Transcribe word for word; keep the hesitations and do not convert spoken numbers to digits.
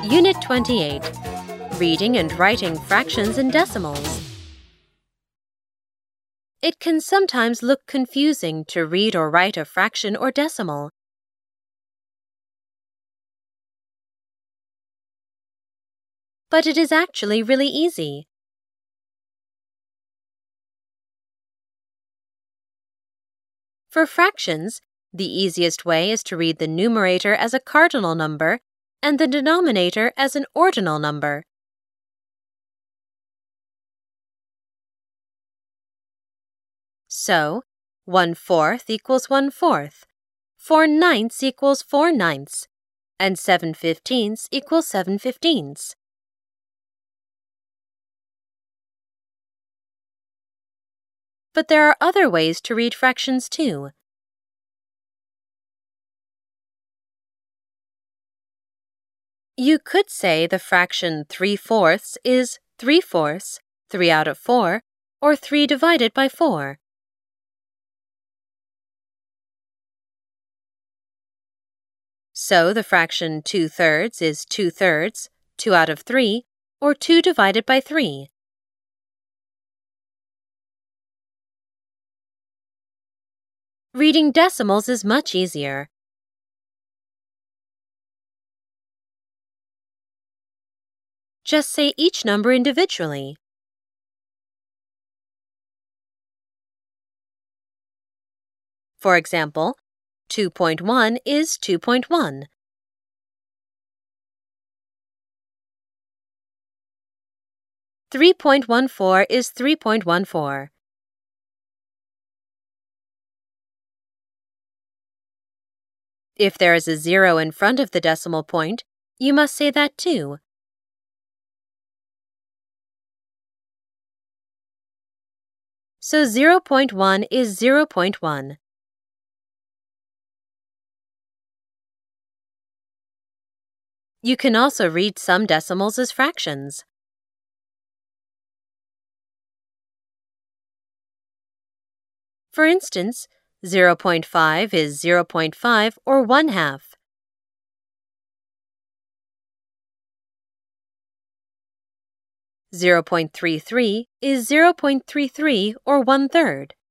Unit twenty-eight. Reading and writing fractions and decimals. It can sometimes look confusing to read or write a fraction or decimal. But it is actually really easy. For fractions, the easiest way is to read the numerator as a cardinal number and the denominator as an ordinal number. So, one-fourth equals one-fourth, four ninths equals four ninths, and seven fifteenths equals seven fifteenths. But there are other ways to read fractions too. You could say the fraction three-fourths is three-fourths, three out of four, or three divided by four. So the fraction two-thirds is two-thirds, two out of three, or two divided by three. Reading decimals is much easier. Just say each number individually. For example, two point one is two point one. three point one four is three point one four. If there is a zero in front of the decimal point, you must say that too. So zero point one is zero point one. You can also read some decimals as fractions. For instance, zero point five is zero point five or one half. zero point three three is zero point three three or one third.